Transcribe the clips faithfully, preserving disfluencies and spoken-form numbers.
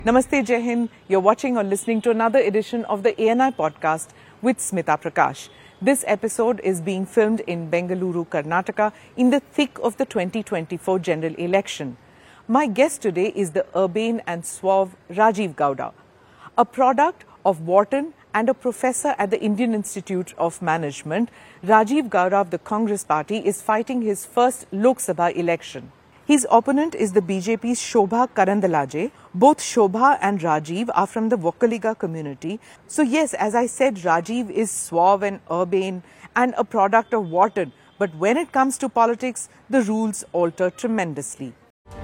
Namaste, Jai Hind. You're watching or listening to another edition of the A N I podcast with Smita Prakash. This episode is being filmed in Bengaluru, Karnataka, in the thick of the twenty twenty-four general election. My guest today is the urbane and suave Rajiv Gowda, a product of Wharton and a professor at the Indian Institute of Management. Rajiv Gowda of the Congress Party is fighting his first Lok Sabha election. His opponent is the B J P's Shobha Karandalaje. Both Shobha and Rajiv are from the Vokkaliga community. So yes, as I said, Rajiv is suave and urbane and a product of Wharton. But when it comes to politics, the rules alter tremendously.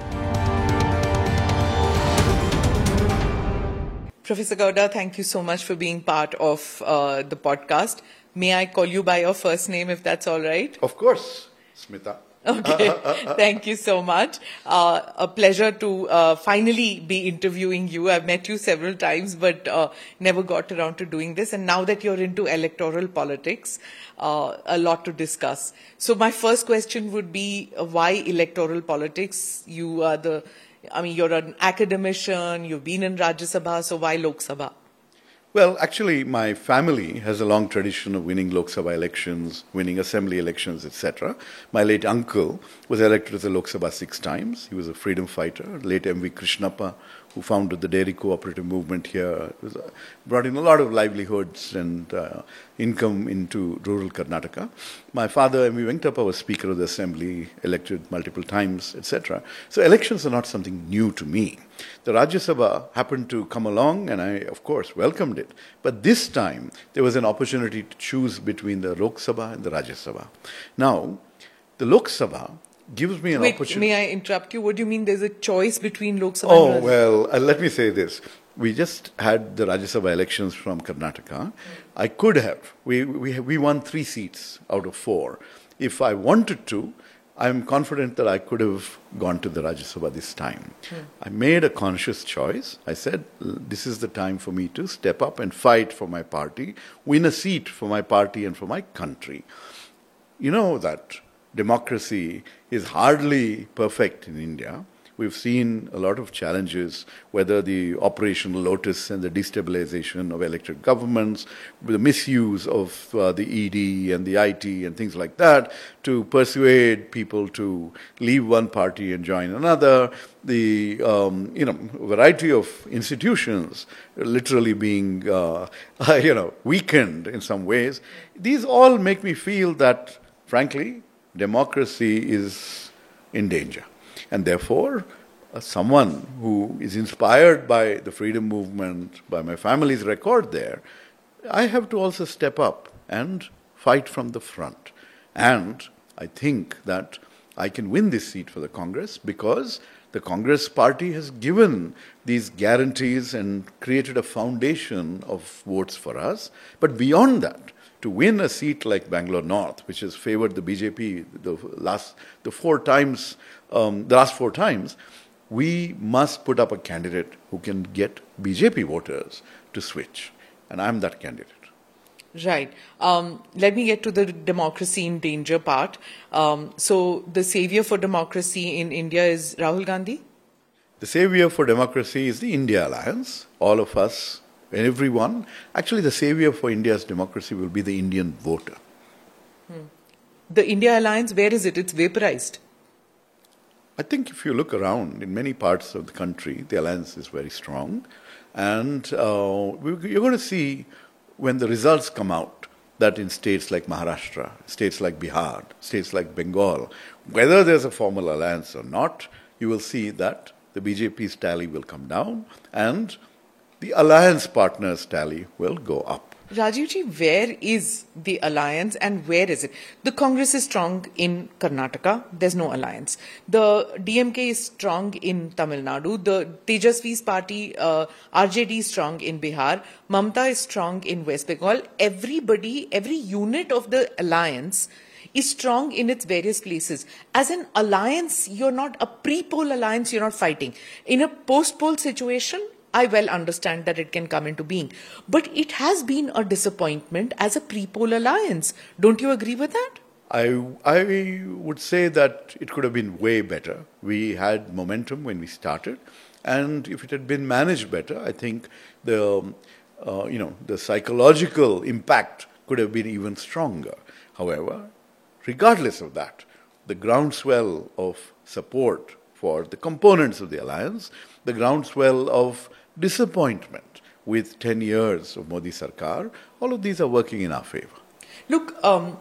Professor Gowda, thank you so much for being part of uh, the podcast. May I call you by your first name if that's all right? Of course, Smita. Okay, thank you so much. Uh, a pleasure to uh, finally be interviewing you. I've met you several times, but uh, never got around to doing this. And now that you're into electoral politics, uh, a lot to discuss. So my first question would be, uh, why electoral politics? You are the, I mean, you're an academician, you've been in Rajya Sabha, so why Lok Sabha? Well, actually, my family has a long tradition of winning Lok Sabha elections, winning assembly elections, et cetera. My late uncle was elected as a Lok Sabha six times. He was a freedom fighter. Late M V Krishnappa, who founded the dairy cooperative movement here, was, uh, brought in a lot of livelihoods and uh, income into rural Karnataka. My father, M V Venkatappa, was Speaker of the Assembly, elected multiple times, et cetera. So elections are not something new to me. The Rajya Sabha happened to come along, and I, of course, welcomed it. But this time, there was an opportunity to choose between the Lok Sabha and the Rajya Sabha. Now, the Lok Sabha gives me an Wait, opportunity. May I interrupt you? What do you mean there's a choice between Lok Sabha Oh, and Rajya Sabha? well, uh, let me say this. We just had the Rajya Sabha elections from Karnataka. I could have. We, we, we won three seats out of four. If I wanted to, I'm confident that I could have gone to the Rajya Sabha this time. Hmm. I made a conscious choice. I said, this is the time for me to step up and fight for my party, win a seat for my party and for my country. You know that democracy is hardly perfect in India. We've seen a lot of challenges, whether the Operation Lotus and the destabilization of elected governments, the misuse of uh, the E D and the I T and things like that, to persuade people to leave one party and join another, the um, you know variety of institutions literally being uh, you know weakened in some ways. These all make me feel that, frankly, democracy is in danger. And therefore, uh, someone who is inspired by the freedom movement, by my family's record there, I have to also step up and fight from the front. And I think that I can win this seat for the Congress because the Congress party has given these guarantees and created a foundation of votes for us. But beyond that, to win a seat like Bangalore North, which has favored the B J P the last the four times, um, the last four times, we must put up a candidate who can get B J P voters to switch, and I'm that candidate. Right. Um, let me get to the democracy in danger part. Um, so, the savior for democracy in India is Rahul Gandhi? The savior for democracy is the India Alliance. All of us. Everyone, actually the savior for India's democracy will be the Indian voter. Hmm. The India Alliance, where is it? It's vaporized. I think if you look around in many parts of the country, the alliance is very strong. And uh, you're going to see when the results come out that in states like Maharashtra, states like Bihar, states like Bengal, whether there's a formal alliance or not, you will see that the B J P's tally will come down and the alliance partners' tally will go up. Rajivji, where is the alliance and where is it? The Congress is strong in Karnataka. There's no alliance. The D M K is strong in Tamil Nadu. The Tejasvi's party, uh, R J D is strong in Bihar. Mamta is strong in West Bengal. Everybody, every unit of the alliance is strong in its various places. As an alliance, you're not a pre-poll alliance, you're not fighting. In a post-poll situation, I well understand that it can come into being. But it has been a disappointment as a pre-poll alliance. Don't you agree with that? I, I would say that it could have been way better. We had momentum when we started. And if it had been managed better, I think the, um, uh, you know, the psychological impact could have been even stronger. However, regardless of that, the groundswell of support for the components of the alliance, the groundswell of disappointment with ten years of Modi Sarkar, all of these are working in our favor. Look, um,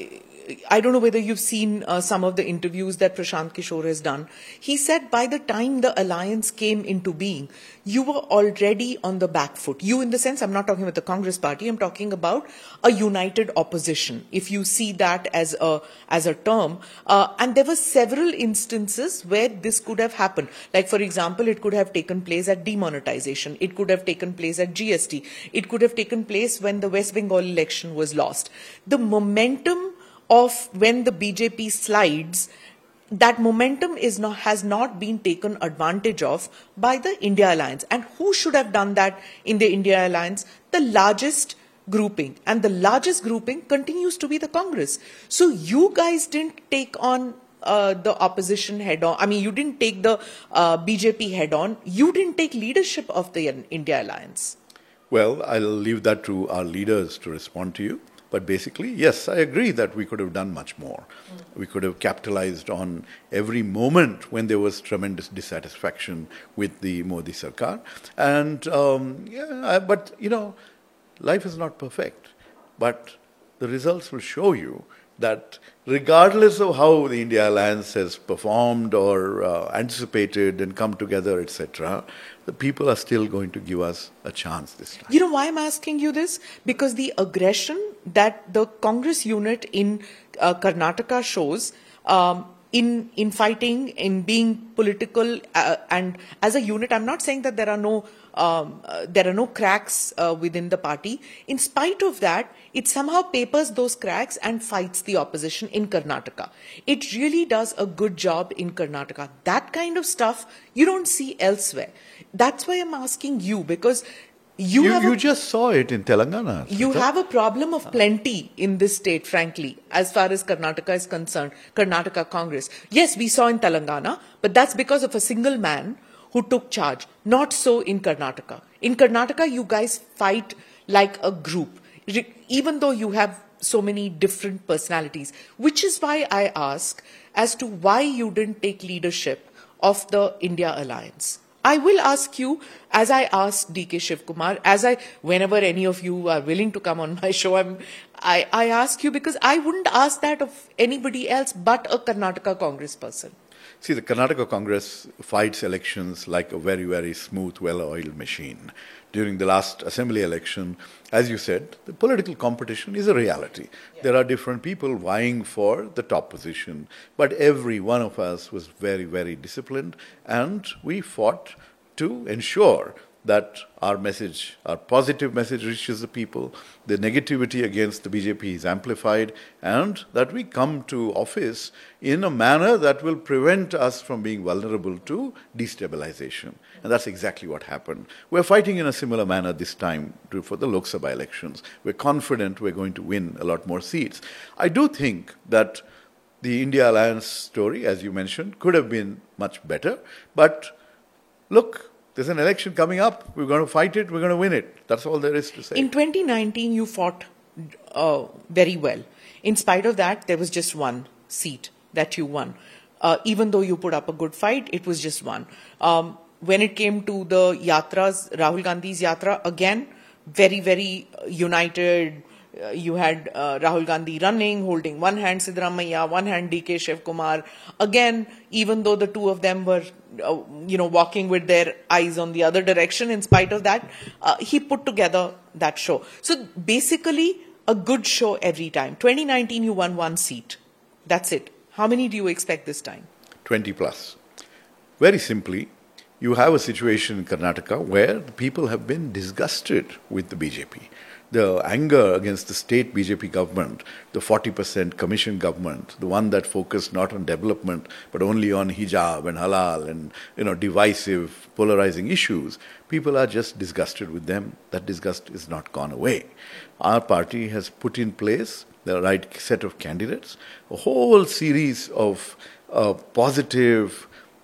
I don't know whether you've seen uh, some of the interviews that Prashant Kishore has done. He said by the time the alliance came into being, you were already on the back foot. You in the sense, I'm not talking about the Congress party, I'm talking about a united opposition, if you see that as a, as a term. Uh, and there were several instances where this could have happened. Like, for example, it could have taken place at demonetization. It could have taken place at G S T. It could have taken place when the West Bengal election was lost. The momentum of when the B J P slides, that momentum is not, has not been taken advantage of by the India Alliance. And who should have done that in the India Alliance? The largest grouping. And the largest grouping continues to be the Congress. So you guys didn't take on uh, the opposition head on. I mean, you didn't take the uh, B J P head on. You didn't take leadership of the India Alliance. Well, I'll leave that to our leaders to respond to you. But basically, yes, I agree that we could have done much more. Mm. We could have capitalized on every moment when there was tremendous dissatisfaction with the Modi Sarkar. And, um, yeah, but, you know, life is not perfect. But the results will show you that regardless of how the India Alliance has performed or uh, anticipated and come together, et cetera, the people are still going to give us a chance this time. You know why I'm asking you this? Because the aggression that the Congress unit in uh, Karnataka shows um, in in fighting, in being political, uh, and as a unit, I'm not saying that there are no um, uh, there are no cracks uh, within the party. In spite of that, it somehow papers those cracks and fights the opposition in Karnataka. It really does a good job in Karnataka. That kind of stuff you don't see elsewhere. That's why I'm asking you, because you you, have you a, just saw it in Telangana. You have a problem of plenty in this state, frankly, as far as Karnataka is concerned. Karnataka Congress. Yes, we saw in Telangana, but that's because of a single man who took charge. Not so in Karnataka. In Karnataka, you guys fight like a group, even though you have so many different personalities, which is why I ask as to why you didn't take leadership of the India Alliance. I will ask you, as I asked D K Shivkumar, as I, whenever any of you are willing to come on my show, I'm, I, I ask you because I wouldn't ask that of anybody else but a Karnataka Congress person. See, the Karnataka Congress fights elections like a very, very smooth, well-oiled machine. During the last assembly election, as you said, the political competition is a reality. Yeah. There are different people vying for the top position, but every one of us was very, very disciplined, and we fought to ensure that our message, our positive message reaches the people, the negativity against the B J P is amplified, and that we come to office in a manner that will prevent us from being vulnerable to destabilization. And that's exactly what happened. We're fighting in a similar manner this time to, for the Lok Sabha elections. We're confident we're going to win a lot more seats. I do think that the India Alliance story, as you mentioned, could have been much better. But look, there's an election coming up. We're going to fight it. We're going to win it. That's all there is to say. In twenty nineteen, you fought uh, very well. In spite of that, there was just one seat that you won. Uh, even though you put up a good fight, it was just one. Um, when it came to the yatras, Rahul Gandhi's yatra, again, very, very united. Uh, you had uh, Rahul Gandhi running, holding one hand Siddaramaiah, one hand D K Shivkumar. Again, even though the two of them were, uh, you know, walking with their eyes on the other direction, in spite of that, uh, he put together that show. So basically, a good show every time. twenty nineteen, you won one seat. That's it. How many do you expect this time? twenty plus. Very simply, you have a situation in Karnataka where the people have been disgusted with the B J P. The anger against the state B J P government, the forty percent commission government, the one that focused not on development but only on hijab and halal and, you know, divisive, polarizing issues, people are just disgusted with them. That disgust is not gone away. Our party has put in place the right set of candidates, a whole series of uh, positive,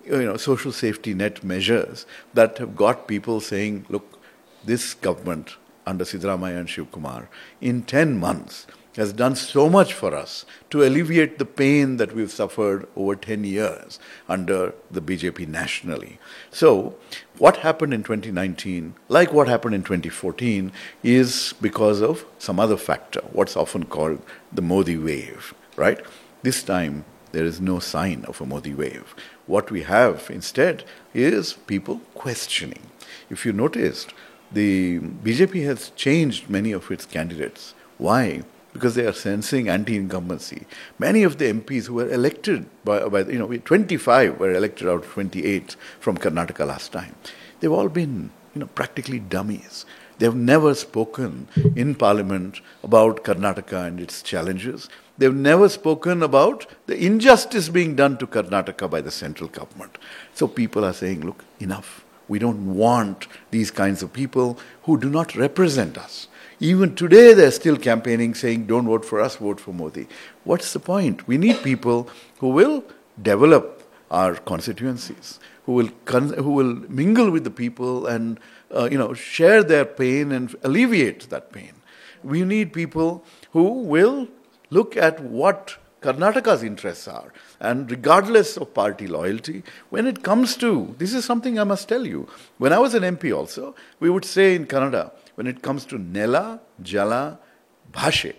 you know, social safety net measures that have got people saying, look, this government under Siddaramaiah and Shiv Kumar in ten months has done so much for us to alleviate the pain that we've suffered over ten years under the B J P nationally. So what happened in twenty nineteen, like what happened in twenty fourteen, is because of some other factor, what's often called the Modi wave, right? This time, there is no sign of a Modi wave. What we have instead is people questioning. If you noticed, the B J P has changed many of its candidates. Why? Because they are sensing anti-incumbency. Many of the M Ps who were elected by, by you know, twenty-five were elected out of twenty-eight from Karnataka last time. They've all been, you know, practically dummies. They've never spoken in Parliament about Karnataka and its challenges. They've never spoken about the injustice being done to Karnataka by the central government. So people are saying, look, enough. We don't want these kinds of people who do not represent us. Even today, they're still campaigning, saying, don't vote for us, vote for Modi. What's the point? We need people who will develop our constituencies, who will con- who will mingle with the people and uh, you know, share their pain and alleviate that pain. We need people who will look at what Karnataka's interests are. And regardless of party loyalty, when it comes to, this is something I must tell you, when I was an M P also, we would say in Kannada, when it comes to Nela, Jala, Bhashe,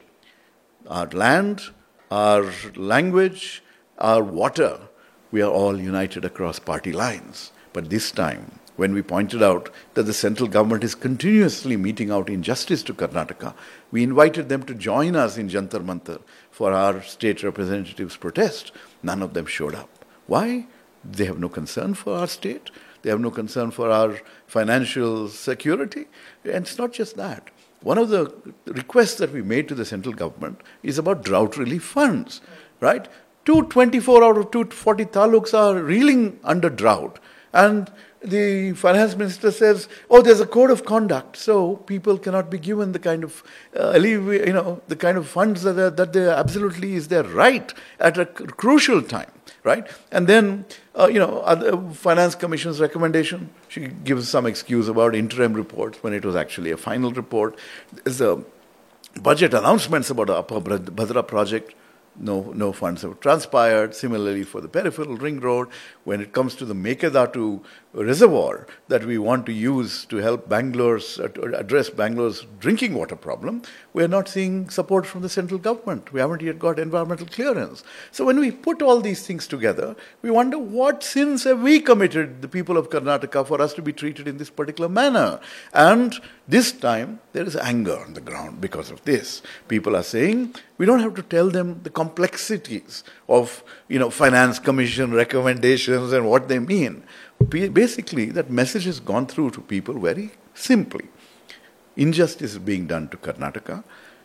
our land, our language, our water, we are all united across party lines. But this time, when we pointed out that the central government is continuously meting out injustice to Karnataka, we invited them to join us in Jantar Mantar for our state representatives' protest. None of them showed up. Why? They have no concern for our state. They have no concern for our financial security. And it's not just that. One of the requests that we made to the central government is about drought relief funds, right? two hundred twenty-four out of two hundred forty taluks are reeling under drought. And the finance minister says, oh, there's a code of conduct, so people cannot be given the kind of, uh, you know, the kind of funds that are, that they absolutely is their right at a c- crucial time, right? And then, uh, you know, other finance commission's recommendation, she gives some excuse about interim reports when it was actually a final report. There's a budget announcements about the Upper Bhadra project. No, no funds have transpired. Similarly, for the peripheral ring road, when it comes to the Mekedatu reservoir that we want to use to help Bangalore's, uh, to address Bangalore's drinking water problem, we are not seeing support from the central government. We haven't yet got environmental clearance. So when we put all these things together, we wonder what sins have we committed, the people of Karnataka, for us to be treated in this particular manner. And this time, there is anger on the ground because of this. People are saying, we don't have to tell them the complexities of, you know, finance commission recommendations and what they mean. Basically, that message has gone through to people very simply. Injustice is being done to Karnataka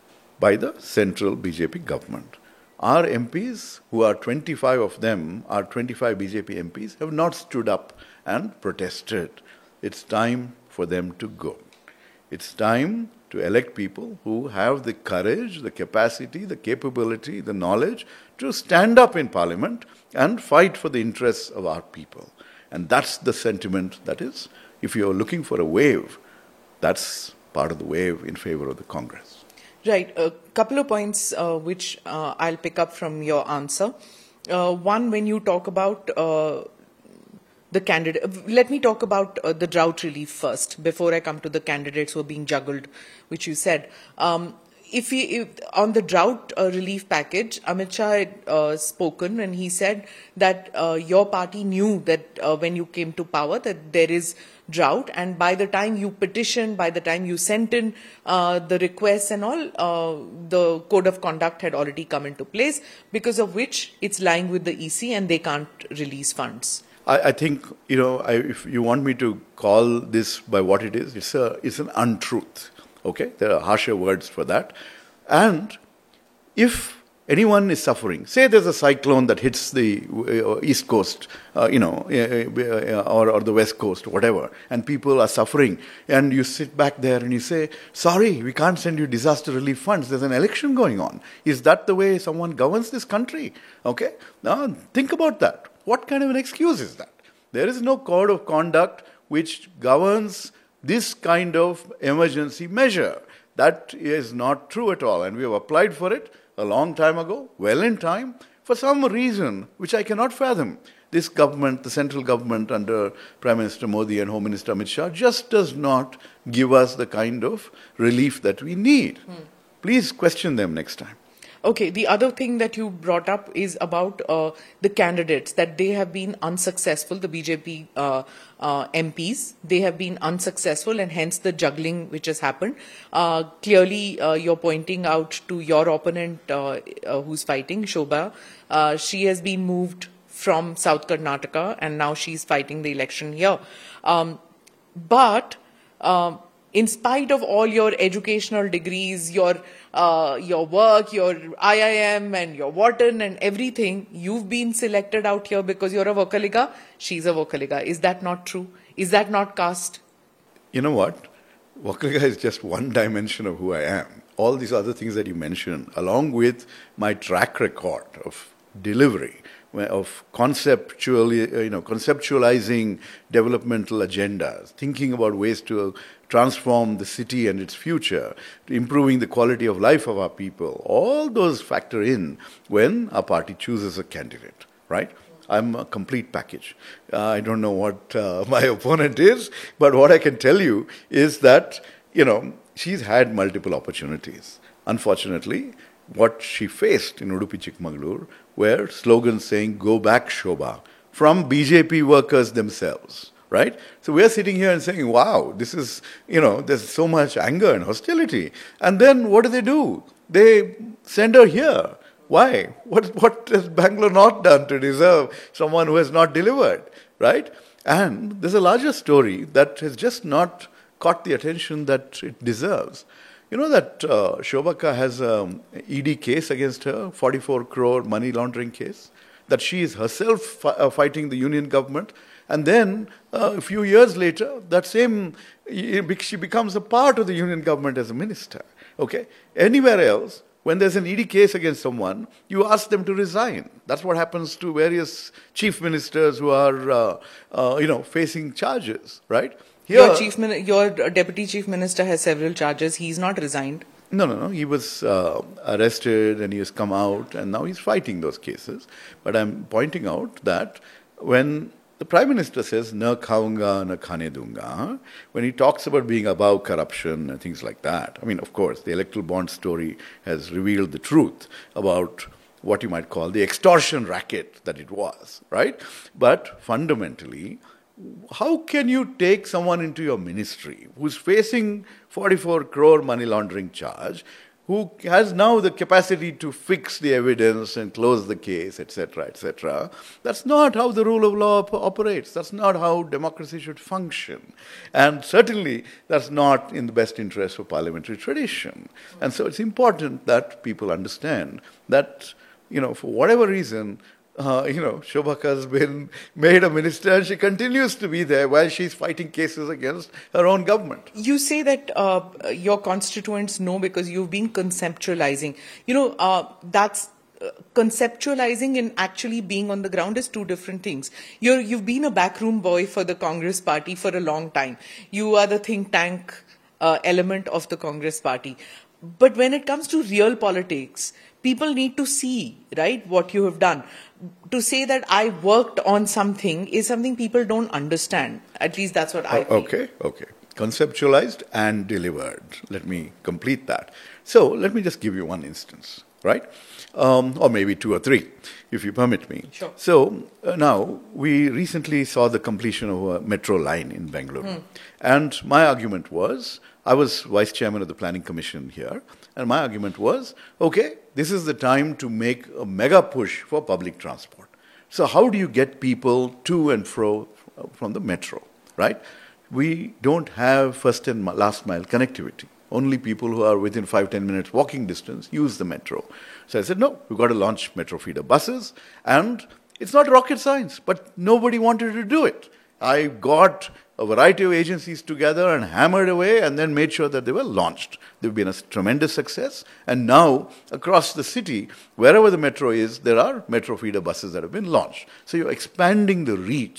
by the central B J P government. Our M Ps, who are twenty-five of them, our twenty-five B J P M Ps, have not stood up and protested. It's time for them to go. It's time to elect people who have the courage, the capacity, the capability, the knowledge to stand up in Parliament and fight for the interests of our people. And that's the sentiment that is, if you're looking for a wave, that's part of the wave in favor of the Congress. Right. A couple of points uh, which uh, I'll pick up from your answer. Uh, one, when you talk about uh, the candidate, let me talk about uh, the drought relief first before I come to the candidates who are being juggled, which you said. Um, If, he, if on the drought uh, relief package, Amit Shah had uh, spoken and he said that uh, your party knew that uh, when you came to power that there is drought, and by the time you petitioned, by the time you sent in uh, the requests and all, uh, the code of conduct had already come into place, because of which it's lying with the E C and they can't release funds. I, I think, you know, I, if you want me to call this by what it is, it's a it's an untruth. Okay, there are harsher words for that. And if anyone is suffering, say there's a cyclone that hits the uh, East Coast, uh, you know, uh, or, or the West Coast, whatever, and people are suffering, and you sit back there and you say, sorry, we can't send you disaster relief funds, there's an election going on. Is that the way someone governs this country? Okay, now think about that. What kind of an excuse is that? There is no code of conduct which governs this kind of emergency measure. That is not true at all. And we have applied for it a long time ago, well in time, for some reason which I cannot fathom. This government, the central government under Prime Minister Modi and Home Minister Amit Shah, just does not give us the kind of relief that we need. Hmm. Please question them next time. Okay, the other thing that you brought up is about uh, the candidates, that they have been unsuccessful, the B J P uh, uh, M Ps, they have been unsuccessful, and hence the juggling which has happened. Uh, clearly, uh, you're pointing out to your opponent uh, uh, who's fighting, Shobha. Uh, she has been moved from South Karnataka, and now she's fighting the election here. Um, but... Um, in spite of all your educational degrees, your uh, your work, your I I M and your Wharton and everything, you've been selected out here because you're a Vocaliga, she's a Vocaliga. Is that not true? Is that not caste? You know what? Vocaliga is just one dimension of who I am. All these other things that you mentioned, along with my track record of delivery, of conceptually, you know, conceptualizing developmental agendas, thinking about ways to transform the city and its future, to improving the quality of life of our people. All those factor in when our party chooses a candidate, right? I'm a complete package. Uh, I don't know what uh, my opponent is, but what I can tell you is that, you know, she's had multiple opportunities. Unfortunately, what she faced in Udupi Chikmagalur were slogans saying, "Go back, Shobha," from B J P workers themselves, right? So we're sitting here and saying, wow, this is, you know, there's so much anger and hostility. And then what do they do? They send her here. Why? What, what has Bangalore not done to deserve someone who has not delivered, right? And there's a larger story that has just not caught the attention that it deserves. You know that uh, Shobhaka has an E D case against her, forty-four crore money laundering case, that she is herself fi- uh, fighting the union government. And then uh, a few years later, that same, she becomes a part of the union government as a minister. Okay? Anywhere else, when there's an E D case against someone, you ask them to resign. That's what happens to various chief ministers who are, uh, uh, you know, facing charges, right? Here, your chief, your deputy chief minister has several charges. He's not resigned. No, no, no. He was uh, arrested and he has come out and now he's fighting those cases. But I'm pointing out that when the Prime Minister says, "Na khaunga, na khane dunga," when he talks about being above corruption and things like that, I mean, of course, the electoral bond story has revealed the truth about what you might call the extortion racket that it was, right? But fundamentally, how can you take someone into your ministry who's facing forty-four crore money laundering charge, who has now the capacity to fix the evidence and close the case, et cetera, et cetera? That's not how the rule of law op- operates. That's not how democracy should function. And certainly, that's not in the best interest of parliamentary tradition. And so it's important that people understand that, you know, for whatever reason, Uh, you know, Shobhaka has been made a minister and she continues to be there while she's fighting cases against her own government. You say that uh, your constituents know because you've been conceptualizing. You know, uh, that's uh, conceptualizing and actually being on the ground is two different things. You're, you've been a backroom boy for the Congress party for a long time. You are the think tank uh, element of the Congress party. But when it comes to real politics, people need to see, right, what you have done. To say that I worked on something is something people don't understand. At least that's what I feel. Okay, okay. Conceptualized and delivered. Let me complete that. So let me just give you one instance, right? Um, or maybe two or three, if you permit me. Sure. So uh, now, we recently saw the completion of a metro line in Bangalore. Hmm. And my argument was, I was vice chairman of the planning commission here, and my argument was, okay, this is the time to make a mega push for public transport. So how do you get people to and fro from the metro, right? We don't have first and last mile connectivity. Only people who are within five, ten minutes walking distance use the metro. So I said, no, we've got to launch metro feeder buses. And it's not rocket science, but nobody wanted to do it. I got a variety of agencies together and hammered away and then made sure that they were launched. They've been a tremendous success. And now, across the city, wherever the metro is, there are metro feeder buses that have been launched. So you're expanding the reach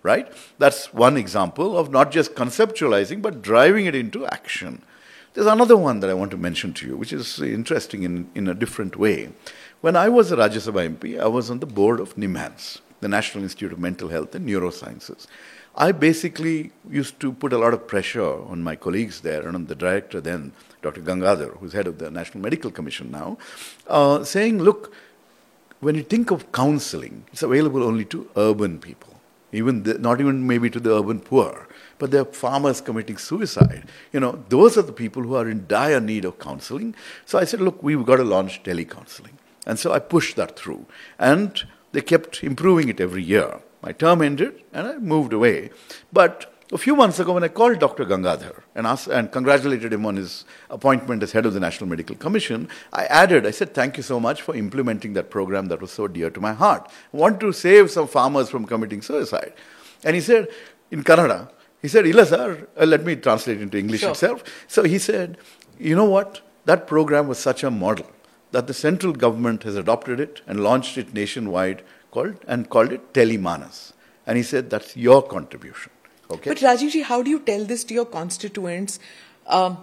right? That's one example of not just conceptualizing, but driving it into action. There's another one that I want to mention to you, which is interesting in, in a different way. When I was a Rajya Sabha M P, I was on the board of NIMHANS, the National Institute of Mental Health and Neurosciences. I basically used to put a lot of pressure on my colleagues there and on the director then, Doctor Gangadhar, who's head of the National Medical Commission now, uh, saying, look, when you think of counseling, it's available only to urban people, even the, not even maybe to the urban poor, but there are farmers committing suicide. You know, those are the people who are in dire need of counseling. So I said, look, we've got to launch telecounseling. And so I pushed that through. And they kept improving it every year. My term ended and I moved away. But a few months ago when I called Doctor Gangadhar and asked and congratulated him on his appointment as head of the National Medical Commission, I added, I said, thank you so much for implementing that program that was so dear to my heart. I want to save some farmers from committing suicide. And he said, in Kannada, he said, Illa sir, uh, let me translate into English sure. itself. So he said, you know what? That program was such a model that the central government has adopted it and launched it nationwide called and called it Telemanas. And he said, that's your contribution. Okay. But Rajivji, how do you tell this to your constituents? Um,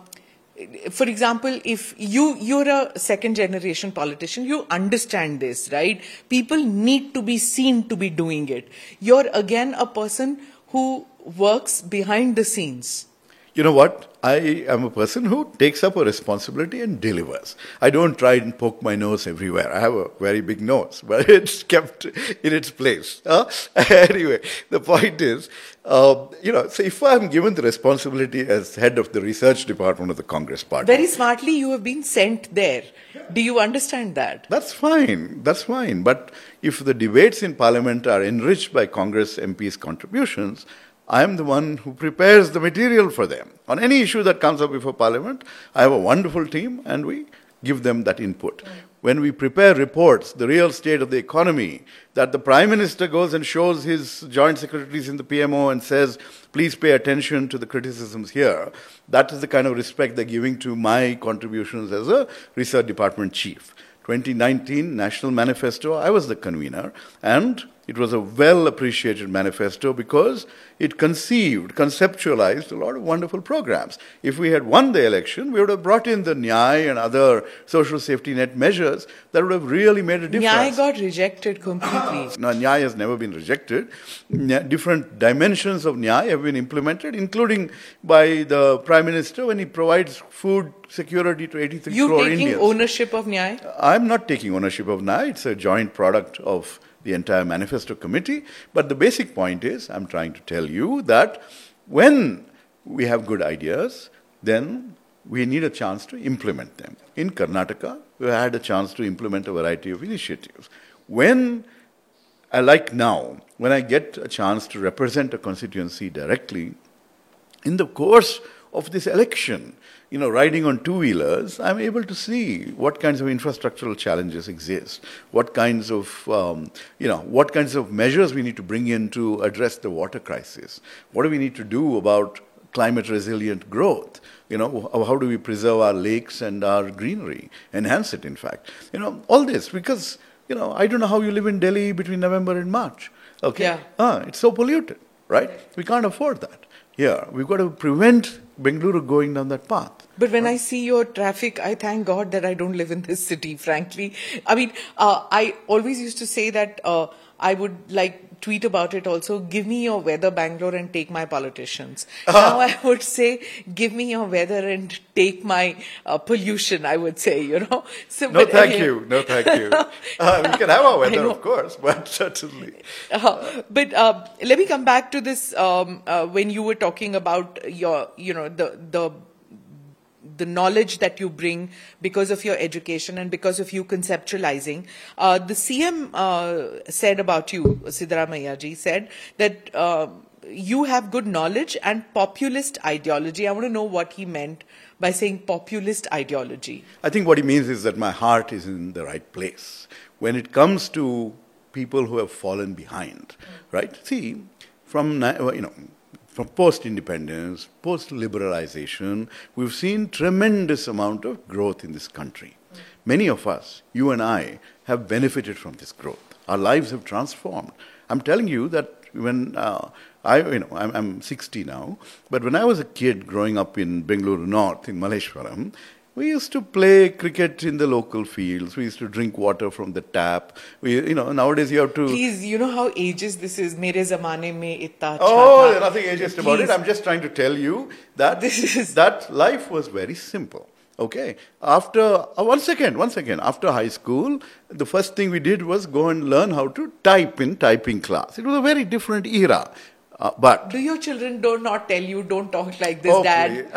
for example, if you, you're a second generation politician, you understand this, right? People need to be seen to be doing it. You're again a person who works behind the scenes. You know what? I am a person who takes up a responsibility and delivers. I don't try and poke my nose everywhere. I have a very big nose, but it's kept in its place. Uh, anyway, the point is, uh, you know, so if I'm given the responsibility as head of the research department of the Congress Party. Very smartly, you have been sent there. Do you understand that? That's fine. That's fine. But if the debates in Parliament are enriched by Congress M Ps' contributions, I am the one who prepares the material for them. On any issue that comes up before Parliament, I have a wonderful team and we give them that input. When we prepare reports, the real state of the economy, that the Prime Minister goes and shows his joint secretaries in the P M O and says, please pay attention to the criticisms here, that is the kind of respect they're giving to my contributions as a research department chief. twenty nineteen National Manifesto, I was the convener, and it was a well-appreciated manifesto because it conceived, conceptualized a lot of wonderful programs. If we had won the election, we would have brought in the Nyay and other social safety net measures that would have really made a difference. Nyay got rejected completely. No, Nyay has never been rejected. Different dimensions of Nyay have been implemented, including by the Prime Minister when he provides food security to eighty-three you crore taking Indians. ownership of Nyay? I'm not taking ownership of Nyay. It's a joint product of the entire manifesto committee. But the basic point is, I'm trying to tell you that when we have good ideas, then we need a chance to implement them. In Karnataka, we had a chance to implement a variety of initiatives. When, I like now, when I get a chance to represent a constituency directly, in the course of this election, you know, riding on two-wheelers, I'm able to see what kinds of infrastructural challenges exist, what kinds of, um, you know, what kinds of measures we need to bring in to address the water crisis. What do we need to do about climate-resilient growth? You know, how do we preserve our lakes and our greenery, enhance it, in fact? You know, all this, because, you know, I don't know how you live in Delhi between November and March. Okay? Yeah. Ah, it's so polluted, right? We can't afford that. Here, we've got to prevent Bengaluru going down that path. But when I see your traffic, I thank God that I don't live in this city, frankly. I mean, uh, I always used to say that uh, I would like tweet about it also, give me your weather, Bangalore, and take my politicians. Uh-huh. Now I would say, give me your weather and take my uh, pollution, I would say, you know. So, no, but, thank uh, you. No, thank you. Uh, we can have our weather, of course, but certainly. Uh, but uh, let me come back to this um, uh, when you were talking about your, you know, the the the knowledge that you bring because of your education and because of you conceptualizing. Uh, the C M uh, said about you, Siddaramaiah ji said that uh, you have good knowledge and populist ideology. I want to know what he meant by saying populist ideology. I think what he means is that my heart is in the right place. When it comes to people who have fallen behind, right? See, from, you know, from post-independence, post-liberalization, we've seen tremendous amount of growth in this country. Mm. Many of us, you and I, have benefited from this growth. Our lives have transformed. I'm telling you that when uh, I, you know, I'm, I'm sixty now, but when I was a kid growing up in Bengaluru North, in Malleshwaram, we used to play cricket in the local fields. We used to drink water from the tap. We, you know, nowadays you have to... Please, you know how ageist this is. Mere zamane mein itna acha Oh, tha. there's nothing ageist about it. I'm just trying to tell you that This is- that life was very simple. Okay. After, uh, one second, one second. After high school, the first thing we did was go and learn how to type in typing class. It was a very different era. Uh, but... Do your children do not tell you, don't talk like this, Oh, Dad?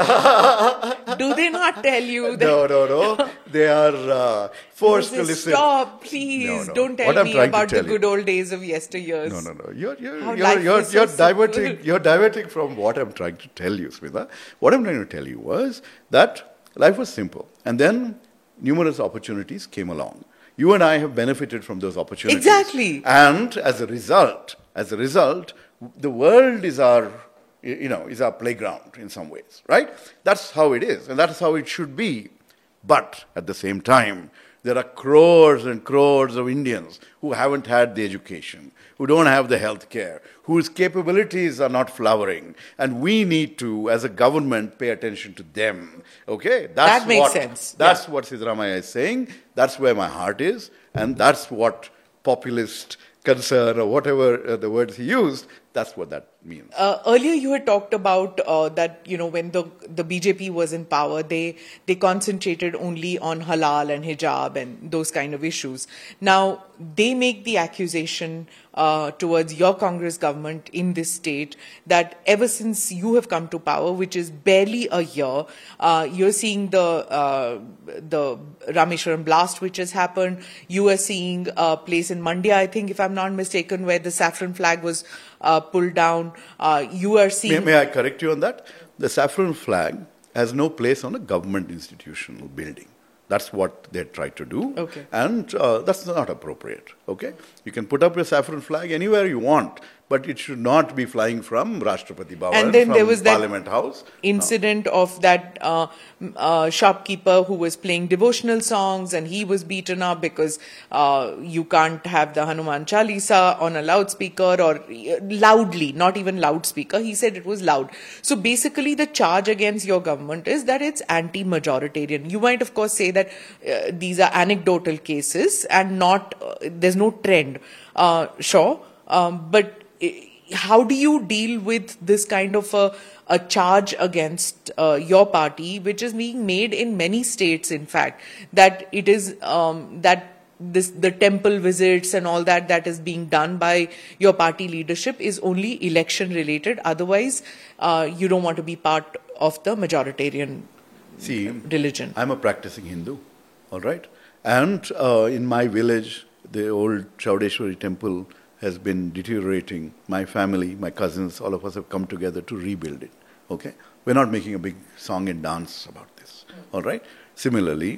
Do they not tell you that? No, no, no. They are uh, forced to listen. Stop, please. No, no. Don't tell What I'm me trying to about the tell you- good old days of yesteryears. No, no, no. You're, you're, How you're, life you're, was so you're simple. diverting, you're diverting from what I'm trying to tell you, Smita. What I'm trying to tell you was that life was simple. And then numerous opportunities came along. You and I have benefited from those opportunities. Exactly. And as a result, as a result, the world is our, you know, is our playground in some ways, right? That's how it is, and that's how it should be. But at the same time, there are crores and crores of Indians who haven't had the education, who don't have the health care, whose capabilities are not flowering. And we need to, as a government, pay attention to them. Okay? That's That makes what, sense. That's yeah. what Siddaramaiah is saying. That's where my heart is. And that's what populist concern or whatever uh, the words he used, that's what that means. Uh, earlier, you had talked about uh, that, you know, when the the B J P was in power, they they concentrated only on halal and hijab and those kind of issues. Now, they make the accusation uh, towards your Congress government in this state that ever since you have come to power, which is barely a year, uh, you're seeing the uh, the Rameshwaram blast which has happened. You are seeing a place in Mandya, I think, if I'm not mistaken, where the saffron flag was uh, pulled down. Uh, you are seeing... May, may I correct you on that? The saffron flag has no place on a government institutional building. That's what they tried to do. Okay. And uh, that's not appropriate. Okay? You can put up your saffron flag anywhere you want, but it should not be flying from Rashtrapati Bhavan, And then from there was that Parliament House. incident of that uh, uh, shopkeeper who was playing devotional songs and he was beaten up because uh, you can't have the Hanuman Chalisa on a loudspeaker or uh, loudly, not even loudspeaker. He said it was loud. So basically the charge against your government is that it's anti-majoritarian. You might of course say that uh, these are anecdotal cases and not, uh, there's no trend. Uh, sure. Um, but how do you deal with this kind of a, a charge against uh, your party, which is being made in many states, in fact, that it is um, that this the temple visits and all that that is being done by your party leadership is only election related. Otherwise, uh, you don't want to be part of the majoritarian See, religion. I'm a practicing Hindu, all right? And uh, in my village, the old Chaudeshwari temple has been deteriorating. My family, my cousins, all of us have come together to rebuild it. Okay? We're not making a big song and dance about this. All right? Similarly,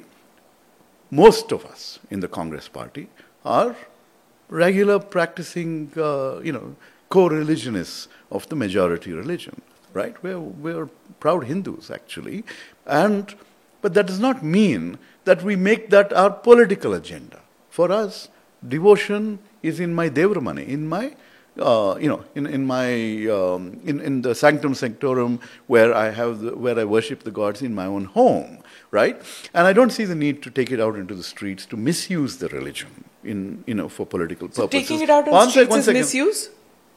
most of us in the Congress party are regular practicing, uh, you know, co-religionists of the majority religion. Right? We're, we're proud Hindus, actually. And, but that does not mean that we make that our political agenda. For us, devotion is in my Devramane, in my, uh, you know, in, in my, um, in, in the sanctum sanctorum where I have, the, where I worship the gods in my own home, right? And I don't see the need to take it out into the streets to misuse the religion in, you know, for political So purposes. taking it out on One streets sec, one is second. misuse?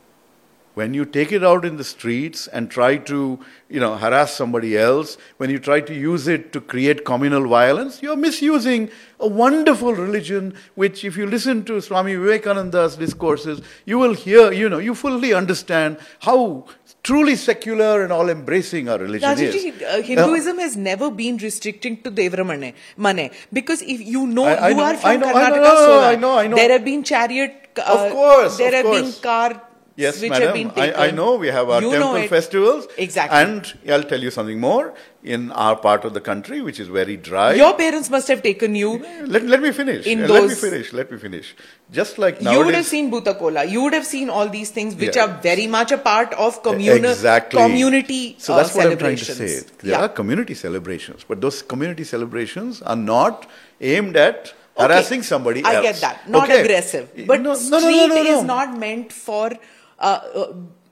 When you take it out in the streets and try to, you know, harass somebody else, when you try to use it to create communal violence, you're misusing a wonderful religion, which if you listen to Swami Vivekananda's discourses, you will hear, you know, you fully understand how truly secular and all-embracing our religion Rajaji, is. uh, Hinduism has never been restricting to Devramane, Mane, because if you know I- I you know, are I from know, I Karnataka, know, no, no, so I know, I know. there have been chariot, uh, Of course, there of have course. been car. Yes, which madam. have been taken. I, I know we have our You know temple it. festivals. Exactly. And I'll tell you something more. In our part of the country, which is very dry. Your parents must have taken you. Let, let me finish. In let those- me finish. Let me finish. Just like nowadays. You would have seen Bhutakola. You would have seen all these things which Yeah. are very much a part of communal, exactly. community So that's uh, what I'm trying to celebrations. say. There Yeah. are community celebrations, but those community celebrations are not aimed at harassing somebody I else. get that. Not Okay. aggressive. But No, no, street no, no, no, no. is not meant for uh, uh,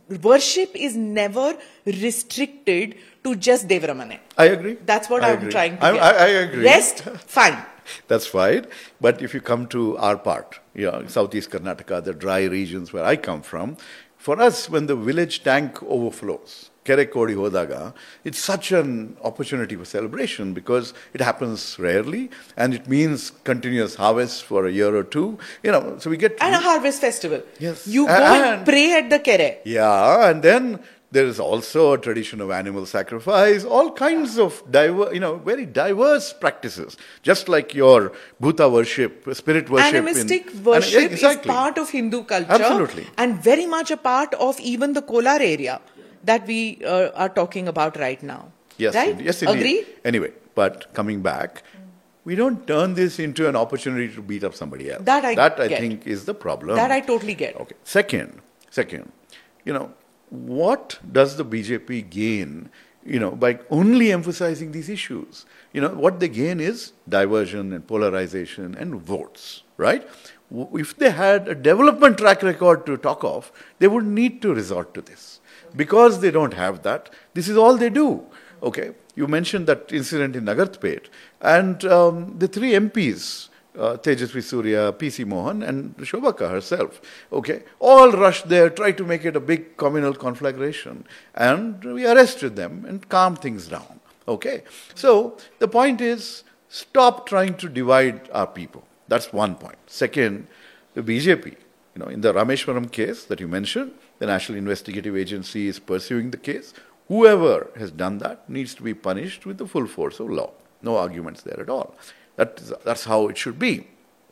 worship is never restricted to just Devramane. I agree. That's what I I'm agree. trying to I, get. I, I agree. Rest, fine. That's fine. But if you come to our part, you know, Southeast Karnataka, the dry regions where I come from, for us, when the village tank overflows, Kere Kodi Hodaga, it's such an opportunity for celebration because it happens rarely and it means continuous harvest for a year or two. You know, so we get... And a harvest festival. Yes. You go and, and pray at the Kere. Yeah, and then there is also a tradition of animal sacrifice, all kinds of diverse, you know, very diverse practices. Just like your Bhuta worship, spirit worship. Animistic in, worship and, exactly. is part of Hindu culture. Absolutely. And very much a part of even the Kolar area that we uh, are talking about right now. Yes, right? indeed. Yes, indeed. Agree? Anyway, but coming back, we don't turn this into an opportunity to beat up somebody else. That I That I get. think is the problem. That I totally get. Okay. Second, second, you know, what does the B J P gain, you know, by only emphasizing these issues? You know, what they gain is diversion and polarization and votes, right? If they had a development track record to talk of, they would need to resort to this. Because they don't have that, this is all they do. Okay, you mentioned that incident in Nagartpet, and um, the three M Ps, uh, Tejasvi Surya, P C Mohan, and Shobhaka herself, okay, all rushed there, tried to make it a big communal conflagration, and we arrested them and calmed things down. Okay, so the point is, stop trying to divide our people. That's one point. Second, the B J P, you know, in the Rameshwaram case that you mentioned, the National Investigative Agency is pursuing the case. Whoever has done that needs to be punished with the full force of law. No arguments there at all. That is, that's how it should be.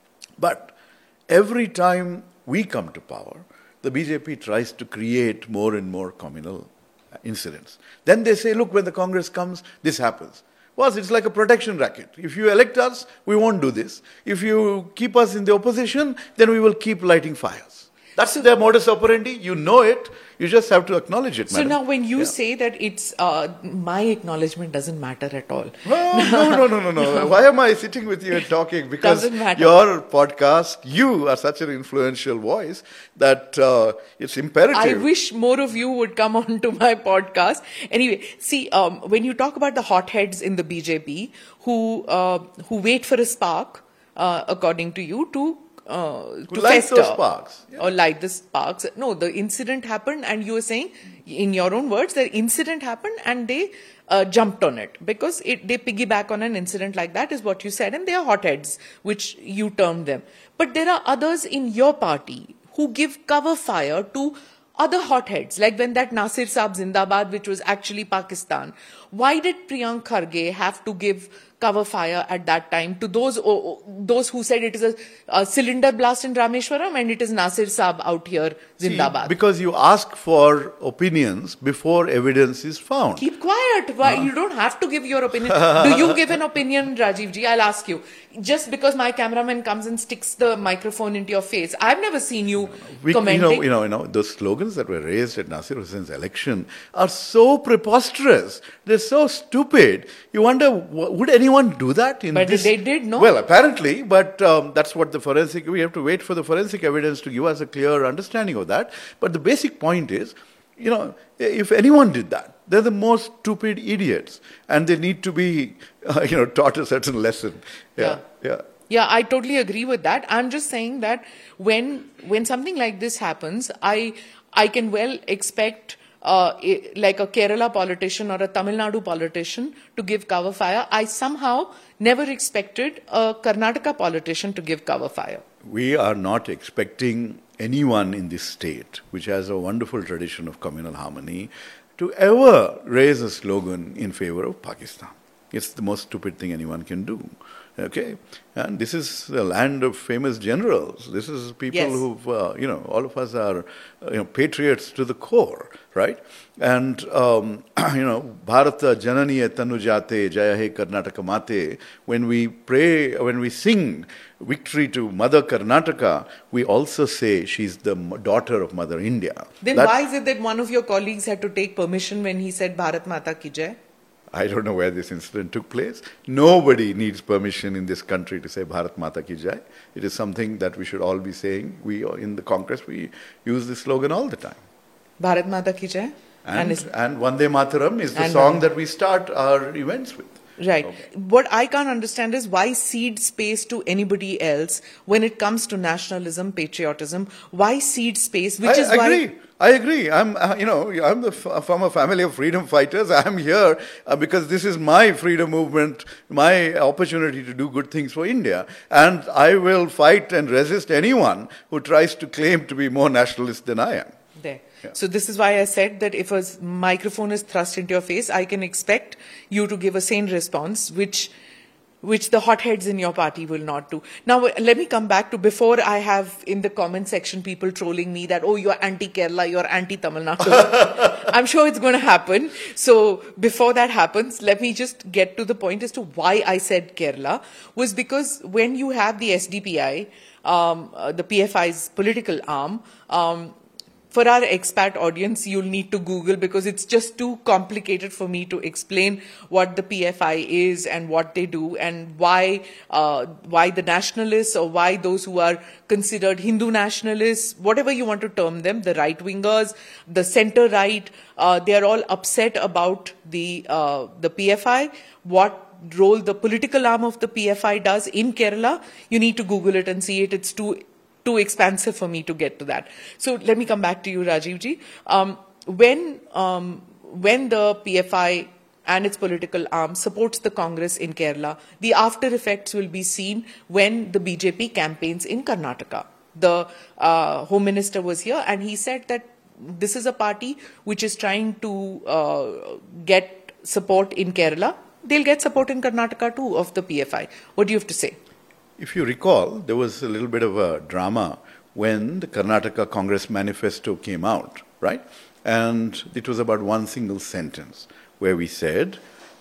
But every time we come to power, the B J P tries to create more and more communal incidents. Then they say, look, when the Congress comes, this happens. Well, it's like a protection racket. If you elect us, we won't do this. If you keep us in the opposition, then we will keep lighting fires. That's their modus operandi. You know it. You just have to acknowledge it, So madam. now when you Yeah. say that it's, uh, my acknowledgement doesn't matter at all. Oh, no, no, no, no, no. Why am I sitting with you and talking? Because Doesn't matter. your podcast, you are such an influential voice that uh, it's imperative. I wish more of you would come on to my podcast. Anyway, see, um, when you talk about the hotheads in the B J P who uh, who wait for a spark, uh, according to you, to uh, to light fester those sparks. Yeah. or light the sparks. No, the incident happened, and you were saying, in your own words, the incident happened, and they uh, jumped on it because it, they piggyback on an incident like that, is what you said, and they are hotheads, which you termed them. But there are others in your party who give cover fire to other hotheads, like when that Nasir Saab Zindabad, which was actually Pakistan. Why did Priyank Kharge have to give cover fire at that time to those oh, those who said it is a, a cylinder blast in Rameshwaram and it is Nasir Saab out here, Zindabad? See, because you ask for opinions before evidence is found. Keep quiet. Why? You don't have to give your opinion. Do you give an opinion, Rajiv ji? I'll ask you. Just because my cameraman comes and sticks the microphone into your face, I've never seen you We, you commenting. know, you know, you know, those slogans that were raised at Nasir Hussain's election are so preposterous. They're so stupid. You wonder, w- would anyone do that in But this? they did, no? Well, apparently, but um, that's what the forensic. We have to wait for the forensic evidence to give us a clear understanding of that. But the basic point is, you know, if anyone did that, they're the most stupid idiots, and they need to be, uh, you know, taught a certain lesson. Yeah, yeah. Yeah, I totally agree with that. I'm just saying that when when something like this happens, I I can well expect uh, a, like a Kerala politician or a Tamil Nadu politician to give cover fire. I somehow never expected a Karnataka politician to give cover fire. We are not expecting anyone in this state, which has a wonderful tradition of communal harmony, to ever raise a slogan in favor of Pakistan. It's the most stupid thing anyone can do. Okay? And this is the land of famous generals. This is people Yes. who've, uh, you know, all of us are, uh, you know, patriots to the core, right? And, um, you know, Bharata Janani Tanujate Jaya He Karnataka Mate, when we pray, when we sing victory to Mother Karnataka, we also say she's the m- daughter of Mother India. Then That- why is it that one of your colleagues had to take permission when he said Bharat Mata Ki Jai? I don't know where this incident took place. Nobody needs permission in this country to say Bharat Mata Ki Jai. It is something that we should all be saying. We in the Congress, we use this slogan all the time. Bharat Mata Ki Jai. And, is- and Vande Mataram is the And song Vande- that we start our events with. Right. Okay. What I can't understand is why cede space to anybody else when it comes to nationalism, patriotism. Why cede space? Which I is agree. why. I agree. I'm, uh, you know, I'm the f- from a family of freedom fighters. I'm here uh, because this is my freedom movement, my opportunity to do good things for India, and I will fight and resist anyone who tries to claim to be more nationalist than I am. There. Yeah. So this is why I said that if a s- microphone is thrust into your face, I can expect you to give a sane response, which which the hotheads in your party will not do. Now, let me come back to before I have in the comment section people trolling me that, oh, you're anti-Kerala, you're anti-Tamil Nadu. I'm sure it's going to happen. So before that happens, let me just get to the point as to why I said Kerala was because when you have the S D P I, um, uh, the P F I's political arm, um, for our expat audience, you'll need to Google because it's just too complicated for me to explain what the P F I is and what they do and why uh, why the nationalists or why those who are considered Hindu nationalists, whatever you want to term them, the right-wingers, the center-right, uh, they are all upset about the uh, the P F I. What role the political arm of the P F I does in Kerala, you need to Google it and see it. It's too too expansive for me to get to that. So let me come back to you, Rajiv ji. Um, when, um, when the P F I and its political arm supports the Congress in Kerala, the after effects will be seen when the B J P campaigns in Karnataka. The uh, Home Minister was here and he said that this is a party which is trying to uh, get support in Kerala. They'll get support in Karnataka too of the P F I. What do you have to say? If you recall, there was a little bit of a drama when the Karnataka Congress manifesto came out, right? And it was about one single sentence where we said,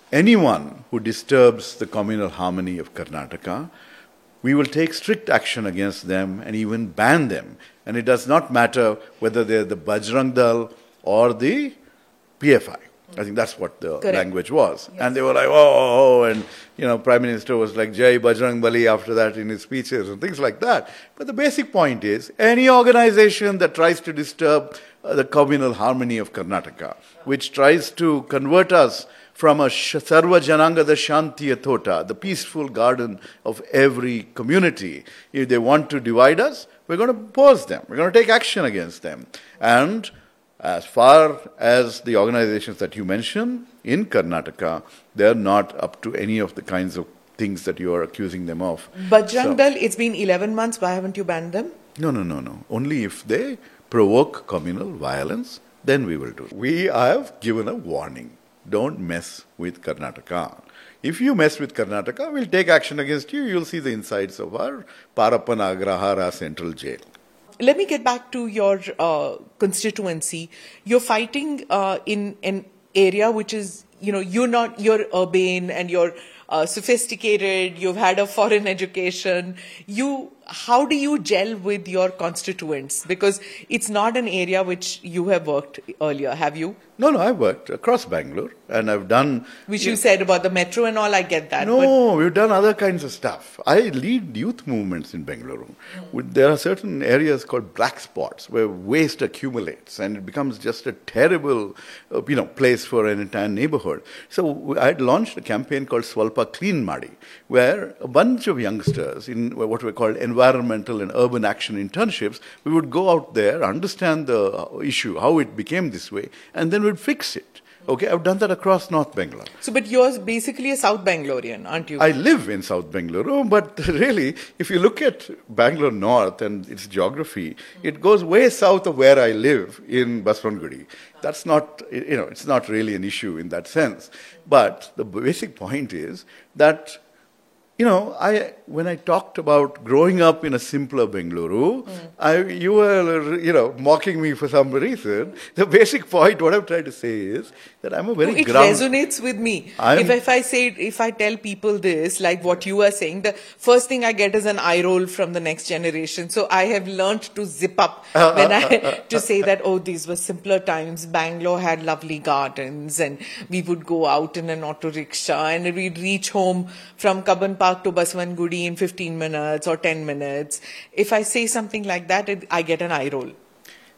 anyone who disturbs the communal harmony of Karnataka, we will take strict action against them and even ban them. And it does not matter whether they're the Bajrang Dal or the P F I. I think that's what the Correct. language was. Yes. And they were like, oh, oh, oh, and, you know, Prime Minister was like, Jai Bajrang Bali after that in his speeches and things like that. But the basic point is, any organization that tries to disturb uh, the communal harmony of Karnataka, which tries to convert us from a sh- Sarva Janangada Shanti Athota, the peaceful garden of every community, if they want to divide us, we're going to oppose them. We're going to take action against them. And as far as the organizations that you mentioned in Karnataka, they're not up to any of the kinds of things that you are accusing them of. Bajrang So- Dal, it's been eleven months. Why haven't you banned them? No, no, no, no. Only if they provoke communal violence, then we will do it. We have given a warning. Don't mess with Karnataka. If you mess with Karnataka, we'll take action against you. You'll see the insides of our Parappan Agrahara Central Jail. Let me get back to your uh, constituency. You're fighting uh, in an area which is, you know, you're not, you're urban and you're uh, sophisticated. You've had a foreign education. You, how do you gel with your constituents? Because it's not an area which you have worked earlier, have you? No, no, I've worked across Bangalore and I've done... Which you said about the metro and all, I get that. but No, we've done other kinds of stuff. I lead youth movements in Bengaluru. With- There are certain areas called black spots where waste accumulates and it becomes just a terrible, uh, you know, place for an entire neighborhood. So I had launched a campaign called Swalpa Clean Madi, where a bunch of youngsters in what were called environmental and urban action internships, we would go out there, understand the issue, how it became this way, and then we'd fix it. Okay, I've done that across North Bangalore. So, but you're basically a South Bangalorean, aren't you? I live in South Bengaluru, but really, if you look at Bangalore North and its geography, it goes way south of where I live in Baswangudi. That's not, you know, it's not really an issue in that sense. But the basic point is that, you know, I when I talked about growing up in a simpler Bengaluru, mm. I, you were, you know, mocking me for some reason. The basic point, what I'm trying to say is that I'm a very No, it ground... resonates with me. I'm- If, if I say, if I tell people this, like what you are saying, the first thing I get is an eye roll from the next generation. So I have learned to zip up when I, to say that, oh, these were simpler times. Bangalore had lovely gardens and we would go out in an auto rickshaw and we'd reach home from Kabban Park to Baswangudi in fifteen minutes or ten minutes. If I say something like that, it, I get an eye roll.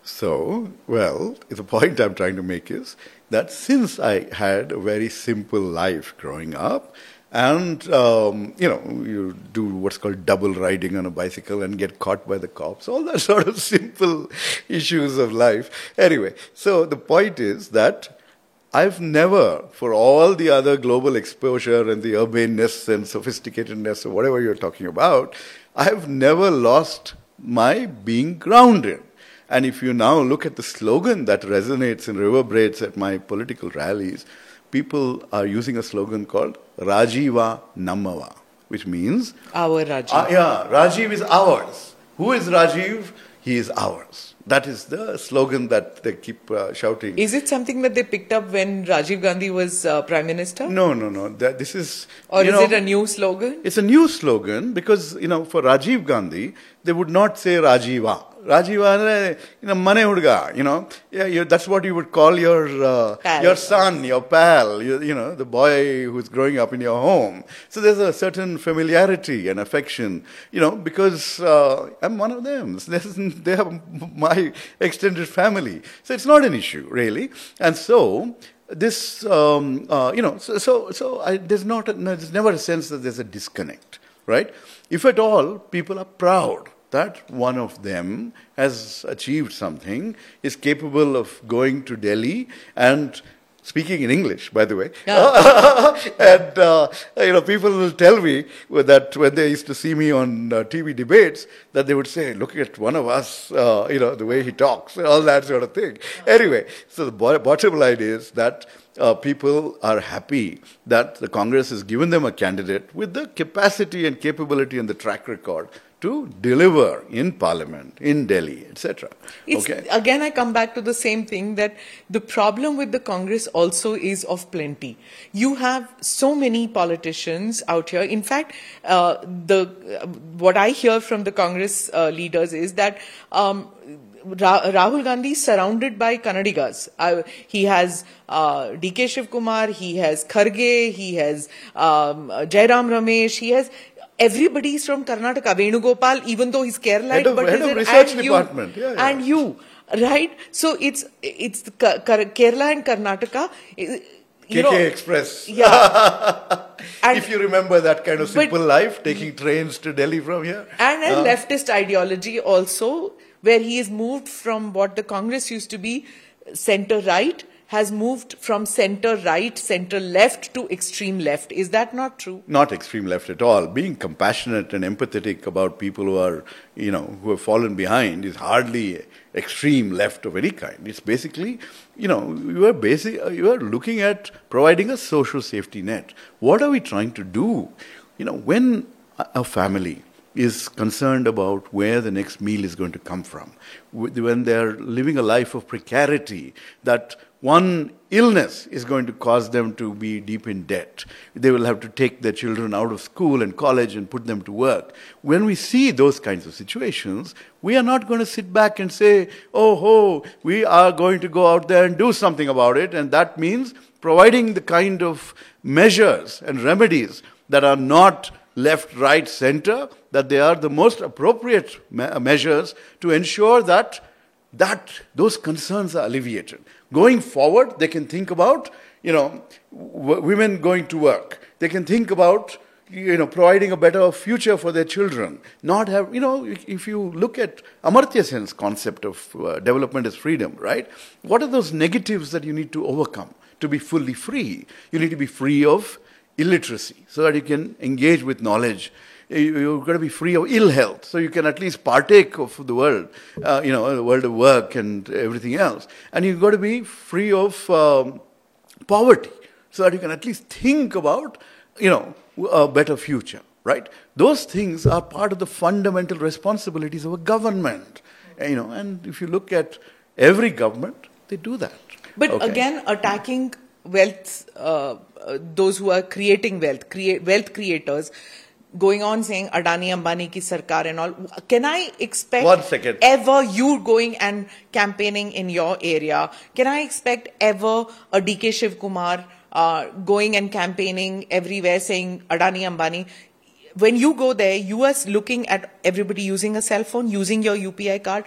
So, well, the point I'm trying to make is that since I had a very simple life growing up, and, um, you know, you do what's called double riding on a bicycle and get caught by the cops, all that sort of simple issues of life. Anyway, so the point is that I've never, for all the other global exposure and the urbanness and sophisticatedness or whatever you're talking about, I've never lost my being grounded. And if you now look at the slogan that resonates and reverberates at my political rallies, people are using a slogan called Rajiva Nammava, which means... Our Rajiv. Uh, yeah, Rajiv is ours. Who is Rajiv? He is ours. That is the slogan that they keep uh, shouting. Is it something that they picked up when Rajiv Gandhi was uh, Prime Minister? No, no, no. That, this is... Or is know, it a new slogan? It's a new slogan because, you know, for Rajiv Gandhi, they would not say Rajiva. Rajiva, you know, mane hudga, you know, yeah, you, that's what you would call your uh, your son, your pal, you, you know, the boy who's growing up in your home. So there's a certain familiarity and affection, you know, because uh, I'm one of them. They have my extended family. So it's not an issue, really. And so this, um, uh, you know, so so, so I, there's not, a, no, there's never a sense that there's a disconnect, right? If at all, people are proud that one of them has achieved something, is capable of going to Delhi and speaking in English, by the way. Yeah. and, uh, you know, people will tell me that when they used to see me on uh, T V debates, that they would say, look at one of us, uh, you know, the way he talks, all that sort of thing. Yeah. Anyway, so the bottom line is that uh, people are happy that the Congress has given them a candidate with the capacity and capability and the track record to deliver in Parliament, in Delhi, et cetera. Okay. Again, I come back to the same thing that the problem with the Congress also is of plenty. You have so many politicians out here. In fact, uh, the uh, what I hear from the Congress uh, leaders is that um, Ra Rahul Gandhi is surrounded by Kannadigas. Uh, he has uh, D K Shiv Kumar, he has Kharge, he has um, Jairam Ramesh, he has... Everybody is from Karnataka. Venugopal, even though he's Kerala, head of, but head is of research and department, you, yeah, yeah. and you, right? So it's it's the Kerala and Karnataka. You K K know, Express. Yeah. If you remember that kind of simple but, life, taking trains to Delhi from here. And a uh, leftist ideology also, where he is moved from what the Congress used to be, centre-right, has moved from centre-right, centre-left to extreme left. Is that not true? Not extreme left at all. Being compassionate and empathetic about people who are, you know, who have fallen behind is hardly extreme left of any kind. It's basically, you know, you are basic, you are looking at providing a social safety net. What are we trying to do? You know, when a family is concerned about where the next meal is going to come from, when they're living a life of precarity, that one illness is going to cause them to be deep in debt. They will have to take their children out of school and college and put them to work. When we see those kinds of situations, we are not going to sit back and say, oh, ho, we are going to go out there and do something about it. And that means providing the kind of measures and remedies that are not left, right, center, that they are the most appropriate me measures to ensure that, that those concerns are alleviated. Going forward, they can think about, you know, w women going to work. They can think about, you know, providing a better future for their children. Not have, you know, if you look at Amartya Sen's concept of uh, development as freedom, right? What are those negatives that you need to overcome to be fully free? You need to be free of illiteracy so that you can engage with knowledge. You've got to be free of ill health, so you can at least partake of the world, uh, you know, the world of work and everything else. And you've got to be free of um, poverty, so that you can at least think about, you know, a better future, right? Those things are part of the fundamental responsibilities of a government, you know. And if you look at every government, they do that. But okay. again, attacking wealth, uh, uh, those who are creating wealth, create wealth creators. Going on saying Adani, Ambani ki sarkar and all. Can I expect One second. ever you going and campaigning in your area? Can I expect ever a D K Shiv Kumar uh, going and campaigning everywhere saying Adani, Ambani? When you go there, you are looking at everybody using a cell phone, using your U P I card.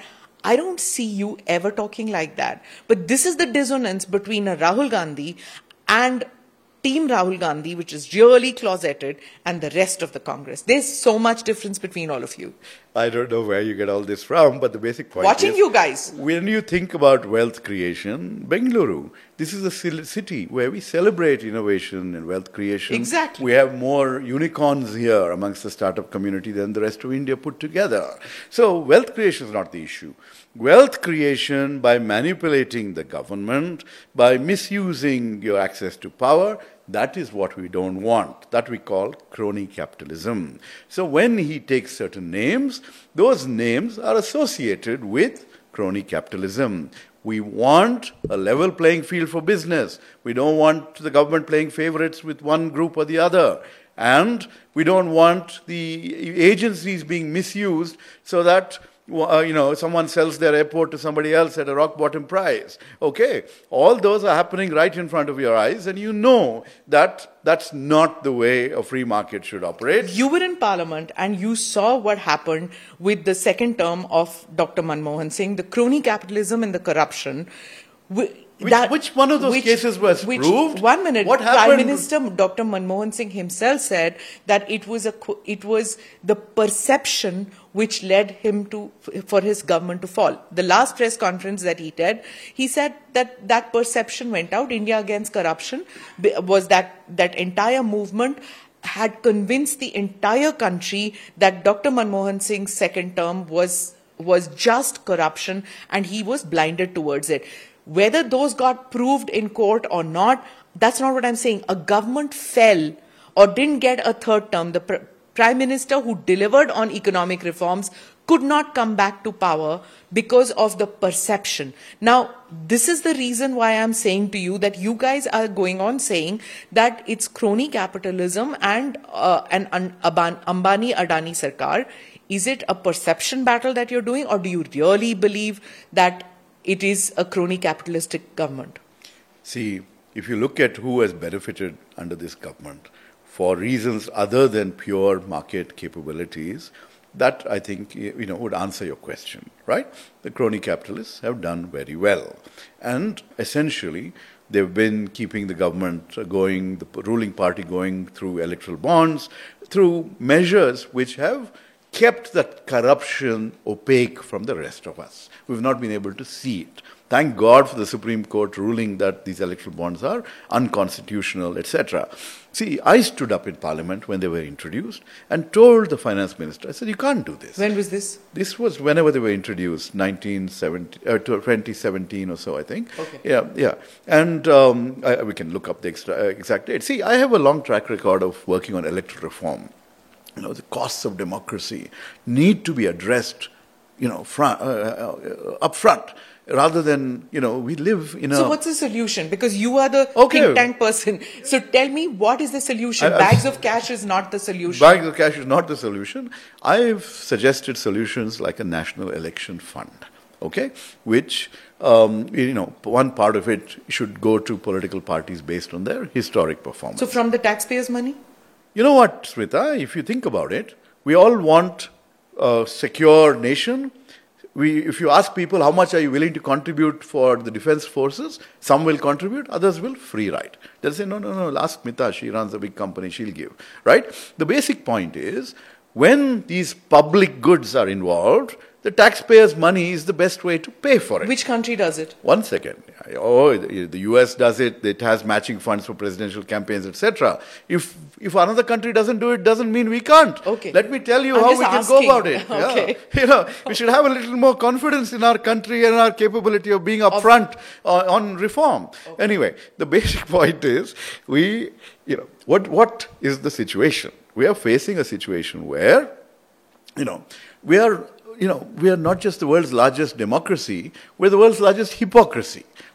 I don't see you ever talking like that. But this is the dissonance between a Rahul Gandhi and Team Rahul Gandhi, which is really closeted, and the rest of the Congress. There's so much difference between all of you. I don't know where you get all this from, but the basic point Watching is, you guys. when you think about wealth creation, Bengaluru, this is a city where we celebrate innovation and wealth creation. Exactly. We have more unicorns here amongst the startup community than the rest of India put together. So wealth creation is not the issue. Wealth creation by manipulating the government, by misusing your access to power, that is what we don't want. That we call crony capitalism. So when he takes certain names, those names are associated with crony capitalism. We want a level playing field for business. We don't want the government playing favorites with one group or the other. And we don't want the agencies being misused so that Uh, you know, someone sells their airport to somebody else at a rock bottom price. Okay, all those are happening right in front of your eyes, and you know that that's not the way a free market should operate. You were in Parliament and you saw what happened with the second term of Doctor Manmohan Singh, the crony capitalism and the corruption. Which, that, which one of those which, cases was which, proved? One minute. What Prime happened? Minister Doctor Manmohan Singh himself said that it was a it was the perception which led him to for his government to fall. The last press conference that he did, he said that that perception went out. India Against Corruption was that that entire movement had convinced the entire country that Doctor Manmohan Singh's second term was was just corruption, and he was blinded towards it. Whether those got proved in court or not, that's not what I'm saying. A government fell or didn't get a third term. The pr- Prime Minister who delivered on economic reforms could not come back to power because of the perception. Now, this is the reason why I'm saying to you that you guys are going on saying that it's crony capitalism and uh, an Ambani Adani Sarkar. Is it a perception battle that you're doing, or do you really believe that it is a crony capitalistic government? See, if you look at who has benefited under this government for reasons other than pure market capabilities, that I think you know would answer your question, right? The crony capitalists have done very well, and essentially they've been keeping the government going, the ruling party going through electoral bonds, through measures which have kept that corruption opaque from the rest of us. We've not been able to see it. Thank God for the Supreme Court ruling that these electoral bonds are unconstitutional, et cetera. See, I stood up in Parliament when they were introduced and told the finance minister, I said, you can't do this. When was this? This was whenever they were introduced, nineteen seventy, uh, twenty seventeen or so, I think. Okay. Yeah, yeah. And um, I, we can look up the extra, uh, exact date. See, I have a long track record of working on electoral reform. You know, the costs of democracy need to be addressed, you know, front, uh, uh, up front, rather than, you know, we live in a... So what's the solution? Because you are the okay. think tank person. So tell me, what is the solution? I, Bags of cash is not the solution. Bags of cash is not the solution. I've suggested solutions like a national election fund, okay, which, um, you know, one part of it should go to political parties based on their historic performance. So from the taxpayers' money? You know what, Smita, if you think about it, we all want a secure nation. We, if you ask people how much are you willing to contribute for the defense forces, some will contribute, others will free ride. They'll say, no, no, no, ask Smita, she runs a big company, she'll give, right? The basic point is, when these public goods are involved, the taxpayers' money is the best way to pay for it. Which country does it? One second. Oh, the U S does it. It has matching funds for presidential campaigns, et cetera. If if another country doesn't do it, doesn't mean we can't. Okay. Let me tell you I'm how we asking. can go about it. Okay. Yeah. You know, we should have a little more confidence in our country and our capability of being upfront on, on reform. Okay. Anyway, the basic point is, we, you know, what what is the situation? We are facing a situation where, you know, we are. You know, we are not just the world's largest democracy, we're the world's largest hypocrisy.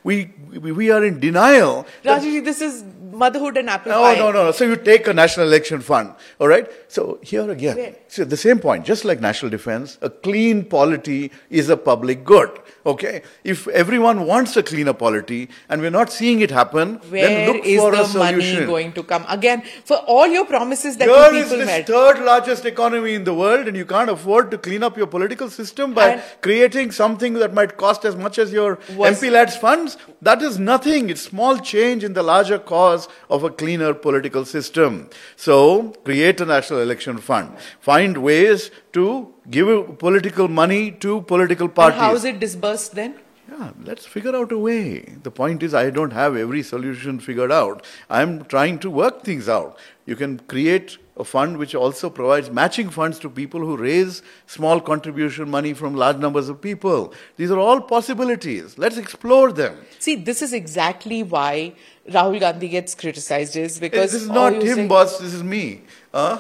We, we, we are in denial. that- Rajiv, this is motherhood and apple No, pie. no, no. So you take a national election fund, all right? So here again, Where? so the same point, just like national defense, a clean polity is a public good, okay? If everyone wants a cleaner polity and we're not seeing it happen, then Where look is for a the money solution. going to come? Again, for all your promises that Here you is people this made. third largest economy in the world, and you can't afford to clean up your political system by And- creating something that might cost as much as your Was- M P lads funds. That is nothing. It's small change in the larger cause of a cleaner political system. So, create a national election fund. Find ways to give political money to political And parties. how is it disbursed then? Yeah, let's figure out a way. The point is, I don't have every solution figured out. I'm trying to work things out. You can create a fund which also provides matching funds to people who raise small contribution money from large numbers of people. These are all possibilities. Let's explore them. See, this is exactly why Rahul Gandhi gets criticized, is because This is all not you him, say- boss. This is me. Huh?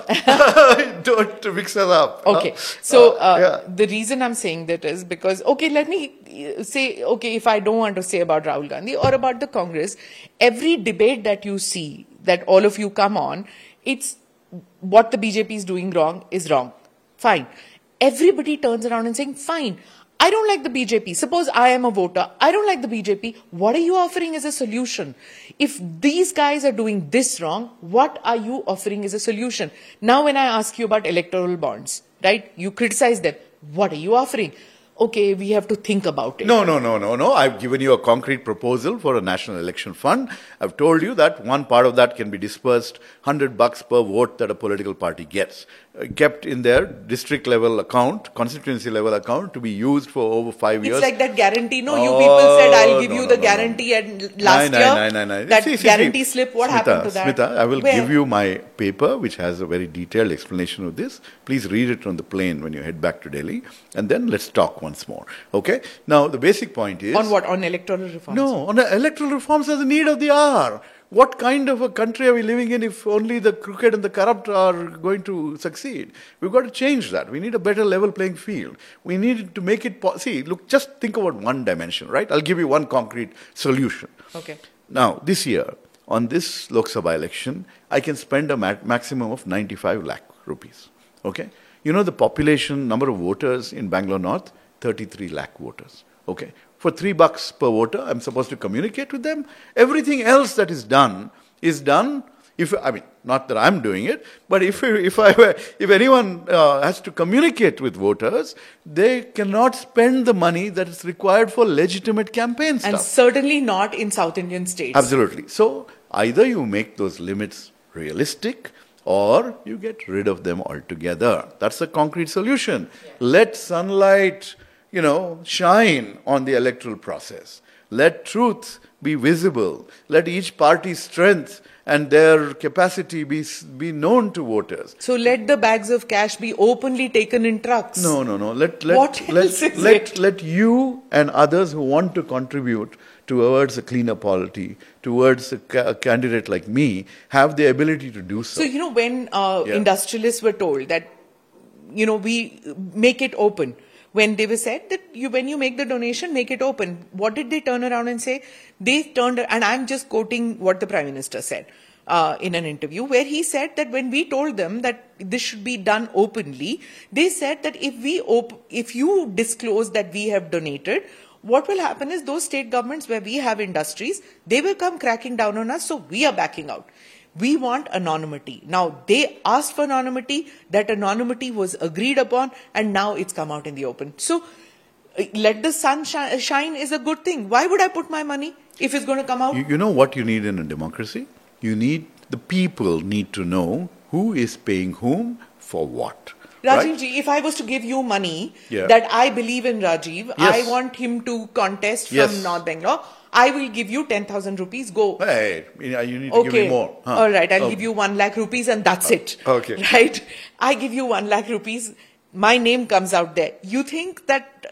Don't mix us up. Okay, huh? so Uh, uh, yeah. the reason I'm saying that is because, okay, let me uh, say, okay, if I don't want to say about Rahul Gandhi or about the Congress, every debate that you see, that all of you come on, it's what the B J P is doing wrong is wrong. Fine. Everybody turns around and saying, fine, I don't like the B J P. Suppose I am a voter. I don't like the B J P. What are you offering as a solution? If these guys are doing this wrong, what are you offering as a solution? Now, when I ask you about electoral bonds, right? You criticize them. What are you offering? Okay, we have to think about it. No, no, no, no, no. I've given you a concrete proposal for a national election fund. I've told you that one part of that can be dispersed, one hundred bucks per vote that a political party gets, uh, kept in their district level account, constituency level account to be used for over five It's years. like that guarantee. No, you people said I'll give no, you no, the no, no. guarantee and last Nine, year. nine, nine, nine. That See, see, guarantee see. slip, what Smita, happened to that? Smita, I will Where? give you my paper, which has a very detailed explanation of this. Please read it on the plane when you head back to Delhi, and then let's talk once more. Okay? Now, the basic point is... On what? On electoral reforms? No, on the electoral reforms as a need of the hour. What kind of a country are we living in if only the crooked and the corrupt are going to succeed? We've got to change that. We need a better level playing field. We need to make it... Po- See, look, just think about one dimension, right? I'll give you one concrete solution. Okay. Now, this year, on this Lok Sabha election, I can spend a ma- maximum of ninety-five lakh rupees. Okay? You know the population, number of voters in Bangalore North? thirty-three lakh voters. Okay? For three bucks per voter, I'm supposed to communicate with them. Everything else that is done is done. If I mean, not that I'm doing it, but if if I were, if anyone uh, has to communicate with voters, they cannot spend the money that is required for legitimate campaign stuff. And certainly not in South Indian states. Absolutely. So either you make those limits realistic, or you get rid of them altogether. That's a concrete solution. Yeah. Let sunlight, you know, shine on the electoral process. Let truth be visible. Let each party's strength and their capacity be be known to voters. So let the bags of cash be openly taken in trucks. No, no, no. Let let What let else is let, it? let you and others who want to contribute towards a cleaner polity, towards a, ca- a candidate like me, have the ability to do so. So, you know, when uh, Yeah. industrialists were told that, you know, we make it open, when they were said that you, when you make the donation, make it open, what did they turn around and say? They turned, and I'm just quoting what the Prime Minister said uh, in an interview, where he said that when we told them that this should be done openly, they said that if we op- if you disclose that we have donated, what will happen is those state governments where we have industries, they will come cracking down on us, so we are backing out. We want anonymity. Now, they asked for anonymity, that anonymity was agreed upon, and now it's come out in the open. So, uh, let the sun shi- shine is a good thing. Why would I put my money if it's going to come out? You, you know what you need in a democracy? You need, the people need to know who is paying whom for what. Rajiv Right? ji, if I was to give you money Yeah. that I believe in Rajiv, Yes. I want him to contest from Yes. North Bangalore, I will give you ten thousand rupees, go. Hey, you need to Okay. give me more. Huh. All right. I'll Oh. give you one lakh rupees and that's it. okay. Right. I give you one lakh rupees. My name comes out there. You think that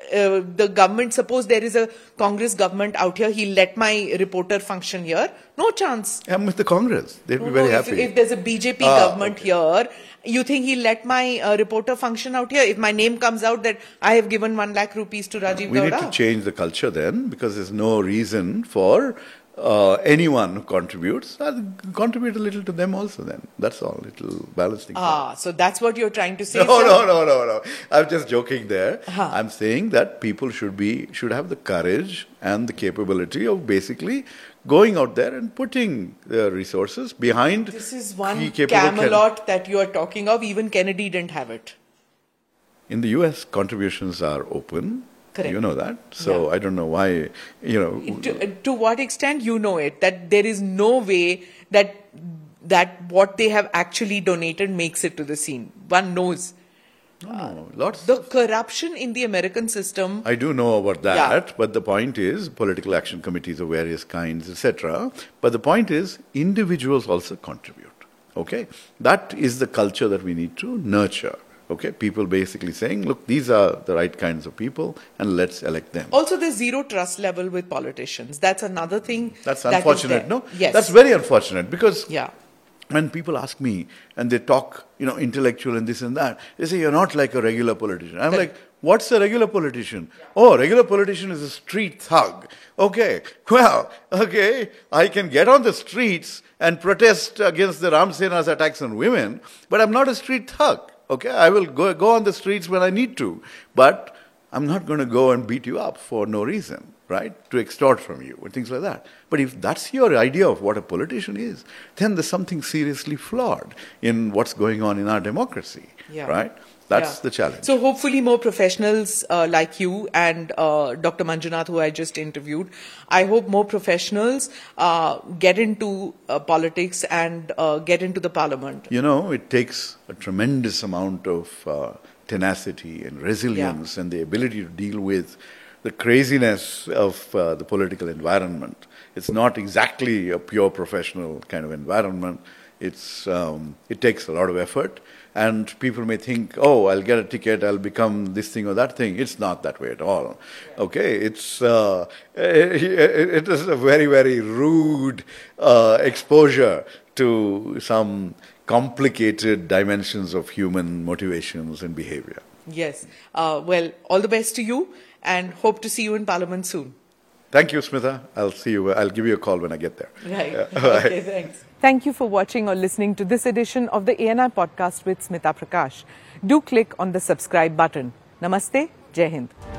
uh, the government, suppose there is a Congress government out here, he'll let my reporter function here? No chance. I'm with the Congress. They'd No, be very no, happy. If, if there's a B J P Ah, government okay. here, you think he'll let my uh, reporter function out here? If my name comes out that I have given one lakh rupees to Rajiv We Gowda? need to change the culture then, because there's no reason for uh, anyone who contributes, I'll contribute a little to them also then. That's all. It'll balance things out. Ah, so that's what you're trying to say, No, sir? no, no, no, no. I'm just joking there. Uh-huh. I'm saying that people should be should have the courage and the capability of basically going out there and putting their resources behind. This is key one capable can- Camelot that you are talking of. Even Kennedy didn't have it. In the U S, contributions are open. Correct. You know that. So Yeah. I don't know why, you know. To, to what extent you know it, that there is no way that that what they have actually donated makes it to the scene. One knows. No, no, lots. The corruption in the American system. I do know about that, Yeah. but the point is political action committees of various kinds, et cetera. But the point is individuals also contribute. Okay? That is the culture that we need to nurture. Okay? People basically saying, look, these are the right kinds of people and let's elect them. Also, there's zero trust level with politicians. That's another thing. That's that is unfortunate, there. no? Yes. That's very unfortunate because Yeah. when people ask me and they talk, you know, intellectual and this and that, they say, you're not like a regular politician. I'm like, what's a regular politician? Oh, a regular politician is a street thug. Okay, well, okay, I can get on the streets and protest against the Ram Sena's attacks on women, but I'm not a street thug. Okay, I will go, go on the streets when I need to, but I'm not going to go and beat you up for no reason, right? To extort from you and things like that. But if that's your idea of what a politician is, then there's something seriously flawed in what's going on in our democracy, Yeah. right? That's Yeah. the challenge. So hopefully more professionals uh, like you and uh, Doctor Manjunath, who I just interviewed, I hope more professionals uh, get into uh, politics and uh, get into the parliament. You know, it takes a tremendous amount of uh, tenacity and resilience and the ability to deal with the craziness of uh, the political environment. It's not exactly a pure professional kind of environment. It's um, it takes a lot of effort, and people may think, oh, I'll get a ticket, I'll become this thing or that thing. It's not that way at all. Okay, it's uh, it, it is a very, very rude uh, exposure to some complicated dimensions of human motivations and behavior. Yes. Uh, well, all the best to you, and hope to see you in Parliament soon. Thank you, Smita. I'll see you. I'll give you a call when I get there. Right. Yeah. Bye. Okay, thanks. Thank you for watching or listening to this edition of the A N I podcast with Smita Prakash. Do click on the subscribe button. Namaste. Jai Hind.